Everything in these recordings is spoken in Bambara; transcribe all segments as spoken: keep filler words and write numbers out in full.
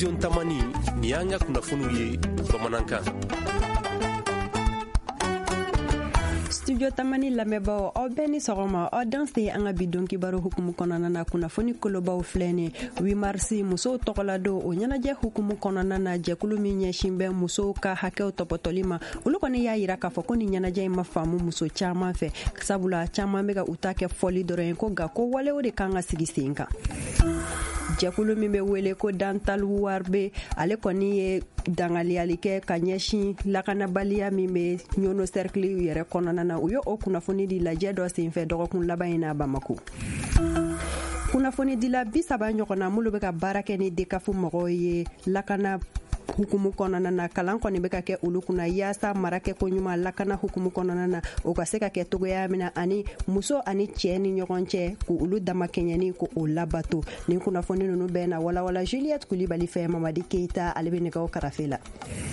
Studio Tamani ni y'an ka kunnafoniw ye bamanankan. Studio Tamani lamɛnbaaw aw bɛɛ ni sɔgɔma aw danse an ka bi don kibaru hukumu kɔnɔna na kunnafoni kolobaw filɛ ni huit mars musow tɔgɔla don o ɲɛnajɛ hukumu kɔnɔna na jɛkulu min ɲɛsin bɛ musow ka hakɛw tɔpɔtɔli ma olu kɔni y'a yira k'a fɔ ko ni ɲɛnajɛ in ma faamu muso caman fɛ sabula caman bɛ ka u ta kɛ fɔli dɔrɔn ye ko nka ko walew de kan ka sigi sen kan. Jɛkulu min bɛ wele ko Dantalu Warbe ale kɔni ye dangaliyali kɛ ka ɲɛsin lakanabaliya min bɛ ɲono cercle yɛrɛ kɔnɔna na u ye o kunnafoni di lajɛ dɔ senfɛ dɔgɔkun laban in na Bamako. Kunnafoni dila bi saba ɲɔgɔnna mulu bɛ ka baara kɛ ni dekafu mɔgɔw ye lakana hukumu kɔnɔna na kalan kɔni bɛ ka kɛ olu kunna yaasa mara kɛ ko ɲuman lakana hukumu kɔnɔna na o ka se ka kɛ togoya min na ani muso ani cɛ ni ɲɔgɔn cɛ k'u olu dama kɛɲɛni ko o labato nin kunnafoni ninnu bɛɛ na walawala Juliette Kulibali fɛ Mamadi Keita ale bɛ nɛgɛw karafe la.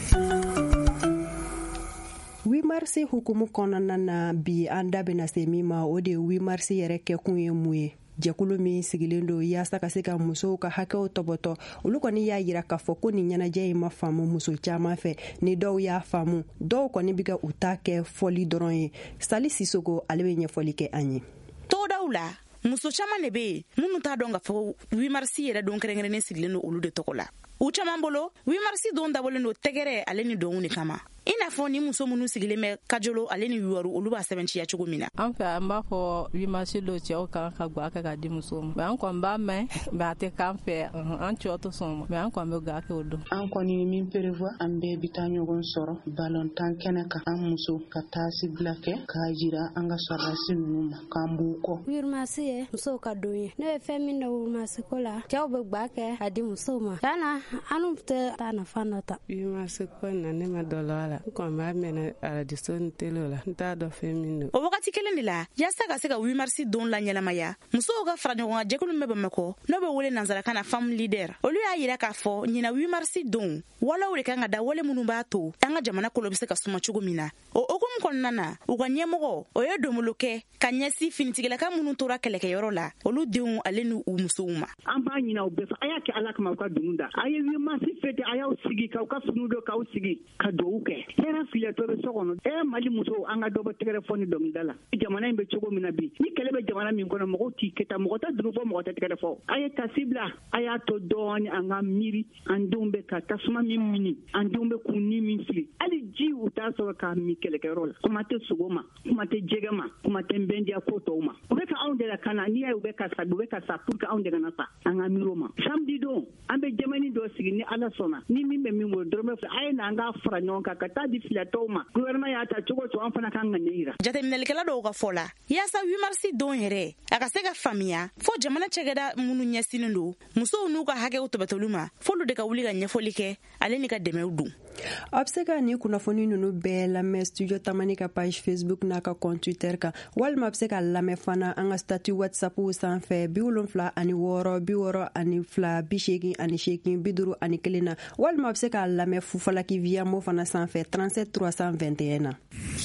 huit mars hukumu kɔnɔna na bi an da bɛna se min ma o de huit mars yɛrɛ kɛkun ye mun ye. Jɛkulu min sigilen don yaasa ka se ka musow ka hakɛw tɔbɔtɔ olu kɔni y'a yira k'a fɔ ko nin ɲɛnajɛ in ma faamu muso caman fɛ ni dɔw y'a faamu dɔw kɔni bɛ ka u ta kɛ fɔli dɔrɔn ye. Sali Sisoko ale bɛ ɲɛfɔli kɛ an ye. Tɔgɔdaw la muso caman de bɛ yen minnu t'a dɔn k'a fɔ huit mars yɛrɛ don kɛrɛnkɛrɛnnen sigilen don olu de tɔgɔ la. U caman bolo huit mars don dabɔlen don tɛgɛrɛ ale ni dɔnw de kama. I n'a fɔ ni muso minnu sigilen bɛ Kajolo ale ni Yuwaru olu b'a sɛbɛnciya cogo min na. An fɛ an b'a fɔ huit mars don cɛw kan ka gwa kɛ ka di musow ma. Mais an kɔni b'a mɛn mais a tɛ k'an fɛ an cɛw tɛ sɔn ma mais an kɔni bɛ gwa kɛ o don. An kɔni ye min prévoir an bɛɛ bi taa ɲɔgɔn sɔrɔ balontan kɛnɛ kan an muso ka taasi bila kɛ k'a jira an ka sɔrɔdasi ninnu ma k'an b'u kɔ. huit mars ye musow ka don ye ne bɛ fɛn min dɔn huit mars ko la cɛw bɛ gwa kɛ a di musow ma. Tiɲɛna an tɛ taa nafa dɔ ta. huit mars ko na ne ma dɔ la n kɔni b'a mɛn aradison telo la n t'a dɔn fɛn min don. O wagati kelen de la yaasa ka se ka huit mars don la ɲɛnamaya musow ka fara ɲɔgɔn kan jɛkulu min bɛ Bamakɔ n'o bɛ wele nanzarakan na femme leader olu y'a yira k'a fɔ ɲina huit mars don walaw de kan ka da wale minnu b'a to an ka jamana kolo bɛ se ka suma cogo min na o hukumu kɔnɔna na u ka ɲɛmɔgɔ o ye domolo kɛ ka ɲɛsin finitigilaka minnu tora kɛlɛkɛyɔrɔ la olu denw ale ni u musow ma. An b'a ɲina u bɛɛ fɛ a y'a kɛ Ala kama u ka dunu da a ye huit mars fête a y'aw sigi k'aw ka finiw don k'aw sigi ka dugawu kɛ hɛrɛ filetɔ bɛ so kɔnɔ e Mali musow an ka dɔ bɔ tɛgɛrɛ fɔ ni dɔnkilida la jamana in bɛ cogo min na bi ni kɛlɛ bɛ jamana min kɔnɔ mɔgɔw t'i kɛta mɔgɔ tɛ dunu fɔ mɔgɔ tɛ tɛgɛrɛ fɔ a ye tasi bila a y'a to dɔɔni an ka miiri an denw bɛ ka tasuma min mini an denw bɛ k'u ni min fili hali ji u t'a sɔrɔ k'a min kɛlɛkɛyɔrɔ la kuma tɛ sogo ma kuma tɛ jɛgɛ ma kuma tɛ nbɛndiya ko tɔw ma u bɛ ka anw de la kana n'i y'a ye u bɛ ka sa u bɛ ka sa pour que anw de kana sa an ka miiri o ma samedi don an bɛ jamani dɔ sigi ni Ala sɔnna ni min bɛ min bolo dɔrɔmɛ fila a ye n'an ka fara ɲɔgɔn kan ka taa di filatɔw ma gouvernement y'a ta cogo cogo an fana kan ka ne yira. Jateminɛlikɛla dɔw ka fɔ la yaasa huit mars don yɛrɛ a ka se ka faamuya fo jamana cɛkɛda minnu ɲɛsinnen don musow n'u ka hakɛw tɔbɔtɔli ma f'olu de ka wuli ka ɲɛfɔli kɛ ale ni ka dɛmɛw dun. A bɛ se ka nin kunnafoni ninnu bɛɛ lamɛn Studio Tamani ka page Facebook n'a ka compte Twitter kan walima a bɛ se ka lamɛn fana an ka statut WhatsApp sanfɛ bi wolonfila ani wɔɔrɔ bi wɔɔrɔ ani fila bi seegin ani seegin bi duuru ani kelen na walima a bɛ se ka lamɛn Fufalaki via mo fana sanfɛ trente-sept trois cent vingt et un na.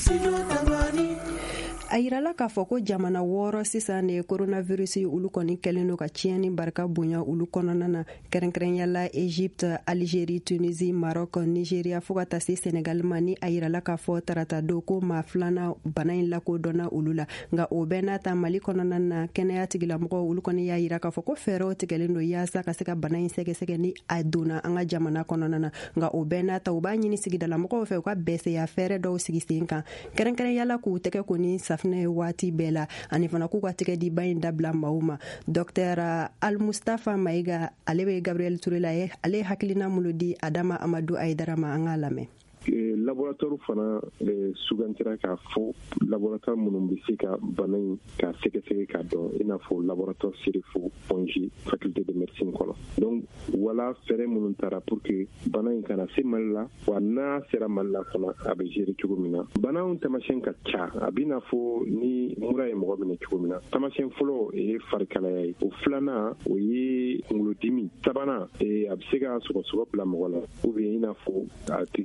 A yirala k'a fɔ ko jamana wɔɔrɔ sisan de coronavirus olu kɔni kɛlen don ka tiɲɛni barika bonya olu kɔnɔna na kɛrɛnkɛrɛnyala Egypte, Algérie, Tunisie, Maroc, Nigeria fo ka taa se Senegal ma ni a yirala k'a fɔ tarata don ko maa filanan bana in lakodɔnna olu la nka o bɛɛ n'a ta Mali kɔnɔna na kɛnɛya tigilamɔgɔw olu kɔni y'a yira k'a fɔ ko fɛɛrɛw tigɛlen don yaasa ka se ka bana in sɛgɛsɛgɛ ni a donna an ka jamana kɔnɔna na nka o bɛɛ n'a ta u b'a ɲini sigidalamɔgɔw fɛ u ka bɛsɛya fɛɛrɛ dɔw sigi sen kan kɛrɛnkɛrɛnyala k'u tɛgɛ ko ni safinɛ ye waati bɛɛ la ani fana k'u ka tɛgɛ di ba in dabila maaw ma. Docteur Al-Mustafa Maïga ale bɛ Gabriel Touré la ye ale hakilina minnu di Adama Amadou Aïdara ma an k'a lamɛn. laboratoire fana sugantira k'a fɔ laboratoire minnu bɛ se ka bana in ka sɛgɛsɛgɛ k'a dɔn i n'a fɔ laboratoire Serifo Ponji faculté de médecine kɔnɔ donc wala fɛɛrɛ minnu taara pour que bana in kana se Mali la wa n'a sera Mali la fana a bɛ gérer cogo min na banaw tamasiyɛn ka ca a bɛ n'a fɔ ni mura ye mɔgɔ minɛ cogo min na tamasiyɛn fɔlɔ o ye farikalaya ye o filanan o ye kunkolodimi sabanan a bɛ se ka sɔgɔsɔgɔ bila mɔgɔ la ou bien i n'a fɔ a tigi bɛ dɛsɛ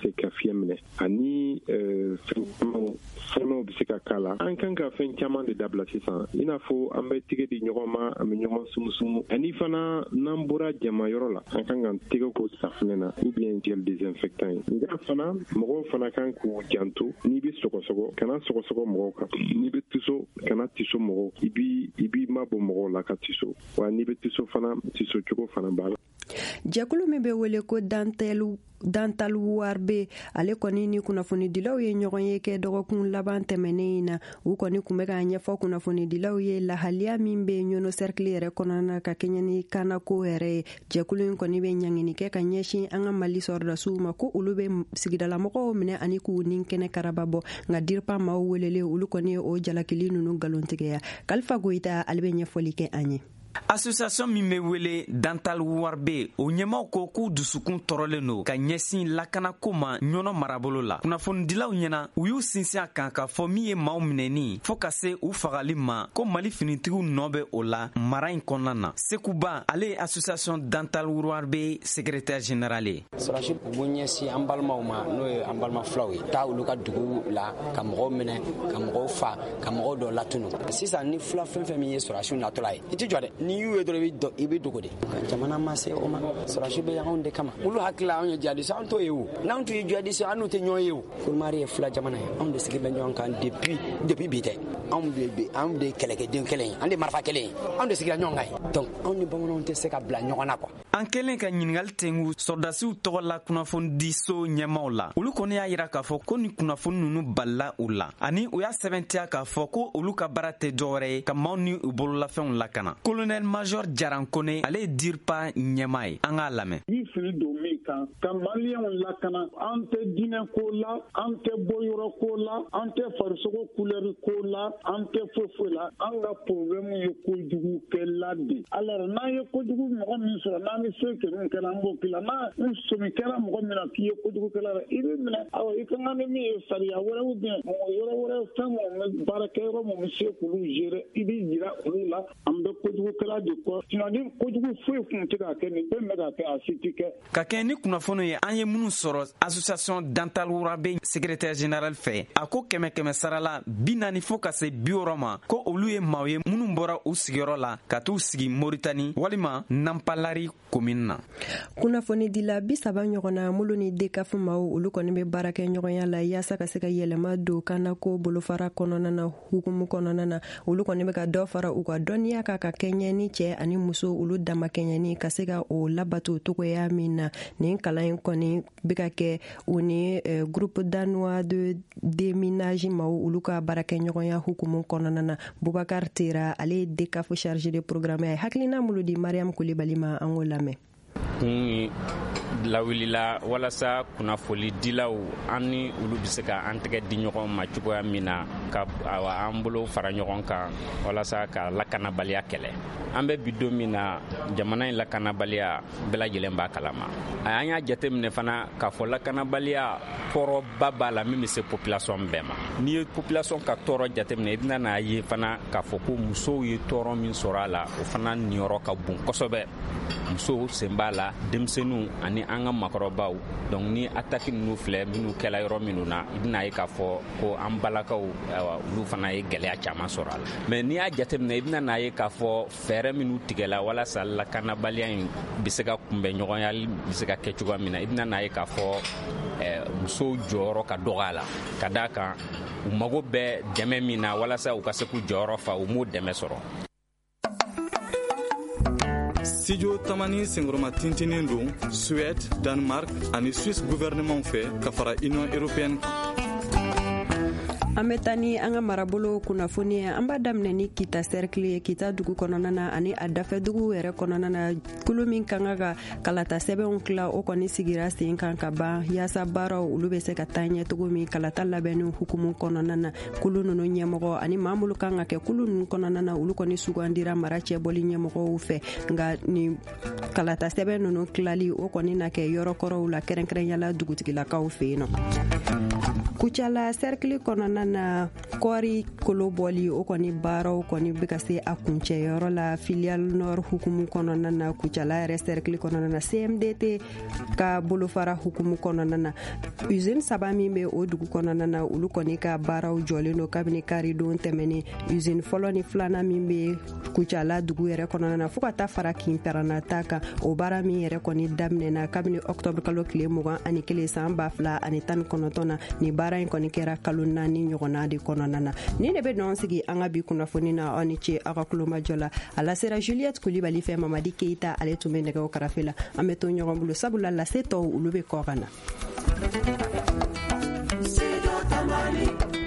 se ka fiɲɛ minɛ ani fɛn caman fɔnɔw bɛ se ka k'a la an kan ka fɛn caman de dabila sisan i n'a fɔ an bɛ tigɛ di ɲɔgɔn ma an bɛ ɲɔgɔn sumusumu ani fana n'an bɔra jamayɔrɔ la an kan ka tɛgɛ ko safunɛ na ou bien gel désinfectant ye nka fana mɔgɔw fana kan k'u janto n'i bɛ sɔgɔsɔgɔ kana sɔgɔsɔgɔ mɔgɔw kan n'i bɛ tiso kana tiso mɔgɔw i b'i i b'i mabɔ mɔgɔw la ka tiso wa n'i bɛ tiso fana tiso cogo fana b'a la. Jɛkulu min bɛ wele ko dantɛlu dantalu warbe ale kɔni ni kunnafonidilaw ye ɲɔgɔn ye kɛ dɔgɔkun laban tɛmɛnen na u kɔni kun bɛ ka ɲɛfɔ kunnafonidilaw ye lahaliya min bɛ ɲɔno cercle yɛrɛ kɔnɔna ka kɛɲɛ ni kanako yɛrɛ ye. Jɛkulu in kɔni bɛ ɲangini kɛ ka ɲɛsin an ka Mali sɔrɔdasiw ma ko olu bɛ sigidalamɔgɔw minɛ ani k'u ni kɛnɛ karaba bɔ nka dirpa maaw welele olu kɔni ye o jalakili ninnu galontigɛya. Kalifa Goyita ale bɛ ɲɛfɔli kɛ an ye. Association min bɛ wele Dantal Warbe o ɲɛmaw ko k'u dusukun tɔrɔlen don ka ɲɛsin lakanako ma ɲɔnɔ marabolo la. Kunnafonidilaw ɲɛna u y'u sinsin a kan k'a fɔ min ye maaw minɛni fo ka se u fagali ma ko Mali finitigiw nɔ bɛ o la mara in kɔnɔna na. Sekuba ale ye Association Dantal Warbe secrétaire général ye. Sɔrɔsi u b'u ɲɛsin an balimaw ma n'o ye an balima filaw ye taa olu ka dugu la ka mɔgɔw minɛ ka mɔgɔw fa ka mɔgɔw dɔ latunu. Sisan ni fila fɛn fɛn min ye sɔrɔsiw natɔla ye i ti jɔ dɛ ni y'u ye dɔrɔn i bɛ dogo de jamana ma se o ma sɔrɔsi bɛ anw de kama olu hakili anw ye jihadiste an t'o ye o n'anw tun ye jihadiste an n'u tɛ ɲɔgɔn ye o Kolmari ye fila jamana ye anw de sigi bɛ ɲɔgɔn kan depuis depuis bi tɛ anw de bɛ anw de ye kɛlɛkɛden kelen ye an de marifa kelen ye anw de sigira ɲɔgɔn kan ye donc anw ni bamananw tɛ se ka bila ɲɔgɔn na quoi. An kɛlen ka ɲininkali tɛngu sɔrdasiw tɔgɔ la kunnafonidiso ɲɛmaw la olu kɔni y'a yira k'a fɔ ko ni kunnafoni ninnu balila u la ani u y'a sɛbɛntiya k'a fɔ ko olu ka baara tɛ dɔwɛrɛ ye ka maaw ni u bololafɛnw lakana. Colonel Major Jarankone ale ye dirpa ɲɛma ye an k'a lamɛn. Ni fili don min kan ka maliyɛnw lakana an tɛ diinɛ ko la an tɛ bɔyɔrɔ ko la an tɛ farisogo couleur ko la an tɛ foyi foyi la an ka problème ye kojugu kɛla de alors n'an ye kojugu mɔgɔ min sɔrɔ n'an bɛ se kɛ kɛra an b'o kila n'a somi kɛra mɔgɔ min na k'i ye kojugu kɛla la i bɛ minɛ awɔ i ka kan ni min ye sariya wɛrɛ ou bien mɔgɔ yɔrɔ wɛrɛ fɛn mun baarakɛyɔrɔ mun bɛ se k'olu gérer i bɛ yira olu la an bɛ kojugu kɛla de kɔ sinon ni kojugu foyi kun tɛ ka kɛ nin bɛɛ bɛ ka kɛ a si tɛ kɛ. Ka kɛ ni kunnafoni ye an ye minnu sɔrɔ Association Dantal Warbe secrétaire général fɛ a ko kɛmɛ kɛmɛ sara la bi naani fo ka se bi wɔɔrɔ ma ko olu ye maaw ye minnu bɔra u sigiyɔrɔ la ka t'u sigi Moritani walima Nampalari commune na. Kunnafonidila bi saba ɲɔgɔnna mulu ni dekafu maaw olu kɔni bɛ baara kɛ ɲɔgɔnya la yaasa ka se ka yɛlɛma don kanako bolofara kɔnɔna na hukumu kɔnɔna na olu kɔni bɛ ka dɔ fara u ka dɔnniya kan ka kɛɲɛ ni cɛ ani muso olu dama kɛɲɛni ka se ka o labato togoya min na nin kalan in kɔni bɛ ka kɛ u ni groupe danois de déminage maaw olu ka baara kɛ ɲɔgɔnya hukumu kɔnɔna na. Bubakar Tera ale ye dekafu chargé de programme ye hakilina mulu di Mariam Kulibali ma an k'o lamɛn. kun lawilila walasa kunnafoli dilaw an ni olu bɛ se ka an tɛgɛ di ɲɔgɔn ma cogoya min na ka an bolo fara ɲɔgɔn kan walasa ka lakanabaliya kɛlɛ. An bɛ bi don min na jamana in lakanabaliya bɛɛ lajɛlen b'a kalama. An y'a jateminɛ fana k'a fɔ lakanabaliya tɔɔrɔba b'a la min bɛ se population bɛɛ ma. N'i ye population ka tɔɔrɔ jateminɛ i bɛna n'a ye fana k'a fɔ ko musow ye tɔɔrɔ min sɔrɔ a la o fana niyɔrɔ ka bon kosɛbɛ. Musow sen b'a la denmisɛnninw ani an ka makɔrɔbaw donc ni attaque ninnu filɛ minnu kɛla yɔrɔ minnu na i bɛna ye k'a fɔ ko an balakaw olu fana ye gɛlɛya caman sɔrɔ a la mais n'i y'a jateminɛ i bɛna n'a ye k'a fɔ fɛɛrɛ minnu tigɛla walasa lakanabaliya in bɛ se ka kunbɛn ɲɔgɔnyali bɛ se ka kɛ cogoya min na i bɛna n'a ye k'a fɔ musow jɔyɔrɔ ka dɔgɔ a la ka d'a kan u mago bɛ dɛmɛ min na walasa u ka se k'u jɔyɔrɔ fa u m'o dɛmɛ sɔrɔ. Studio Tamani Sengroma tintinin don Suède, Danemark ani Suisse gouvernement fɛ ka fara Union européenne. An bɛ taa ni an ka marabolo kunnafoni ye an b'a daminɛ ni Kita cercle ye Kita dugu kɔnɔna na ani a dafɛ dugu yɛrɛ kɔnɔna na kulu min kan ka kalata sɛbɛnw tila o kɔni sigira sen kan ka ban yaasa baaraw olu bɛ se ka taa ɲɛ cogo min kalata labɛnni hukumu kɔnɔna na kulu ninnu ɲɛmɔgɔ ani maa minnu kan ka kɛ kulu ninnu kɔnɔna na olu kɔni sugandira mara cɛbɔli ɲɛmɔgɔw fɛ nka ni kalata sɛbɛn ninnu tilali o kɔni na kɛ yɔrɔ kɔrɔw la kɛrɛnkɛrɛnyala dugutigilakaw fɛ yen nɔ. kucala cercle kɔnɔna na kɔri kolobɔli o kɔni baaraw kɔni bɛ ka se a kuncɛyɔrɔ la filial nord hukumu kɔnɔna na kucala yɛrɛ cercle kɔnɔna na C M D T ka bolofara hukumu kɔnɔna na usine saba min bɛ o dugu kɔnɔna na olu kɔni ka baaraw jɔlen don kabini karidon tɛmɛnen usine fɔlɔ ni filanan min bɛ kucala dugu yɛrɛ kɔnɔna na fo ka taa fara kinpɛrɛnna ta kan o baara min yɛrɛ kɔni daminɛna kabini octobre kalo tile mugan ani kelen san ba fila ani tan ni kɔnɔntɔn na ni baara in kɔni kɛra kalo naani ɲɔgɔnna de kɔnɔna na ni de bɛ nɔn sigi an ka bi kunnafoni na aw ni ce aw ka kulomajɔ la a lasera Juliette Kulibali fɛ Mamadi Keita ale tun bɛ nɛgɛw karafe la an bɛ to ɲɔgɔn bolo sabula lase tɔw olu bɛ kɔ ka na.